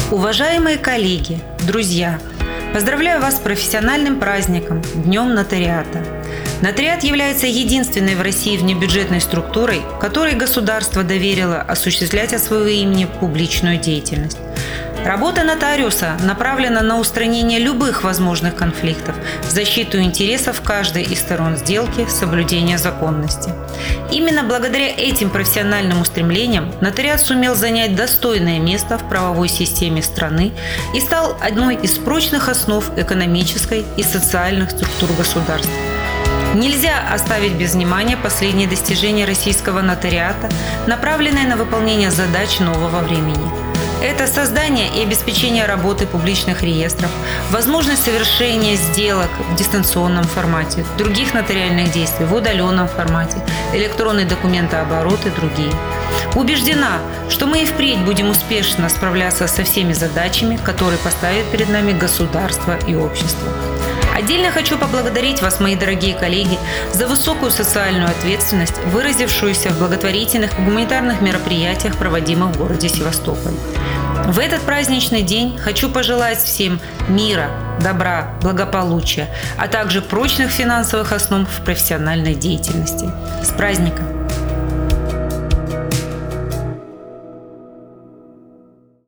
Уважаемые коллеги, друзья, поздравляю вас с профессиональным праздником – Днем нотариата. Нотариат является единственной в России внебюджетной структурой, которой государство доверило осуществлять от своего имени публичную деятельность. Работа нотариуса направлена на устранение любых возможных конфликтов, защиту интересов каждой из сторон сделки, соблюдение законности. Именно благодаря этим профессиональным устремлениям нотариат сумел занять достойное место в правовой системе страны и стал одной из прочных основ экономической и социальных структур государства. Нельзя оставить без внимания последние достижения российского нотариата, направленные на выполнение задач нового времени. Это создание и обеспечение работы публичных реестров, возможность совершения сделок в дистанционном формате, других нотариальных действий в удаленном формате, электронный документооборот и другие. Убеждена, что мы и впредь будем успешно справляться со всеми задачами, которые поставит перед нами государство и общество. Отдельно хочу поблагодарить вас, мои дорогие коллеги, за высокую социальную ответственность, выразившуюся в благотворительных и гуманитарных мероприятиях, проводимых в городе Севастополь. В этот праздничный день хочу пожелать всем мира, добра, благополучия, а также прочных финансовых основ в профессиональной деятельности. С праздником!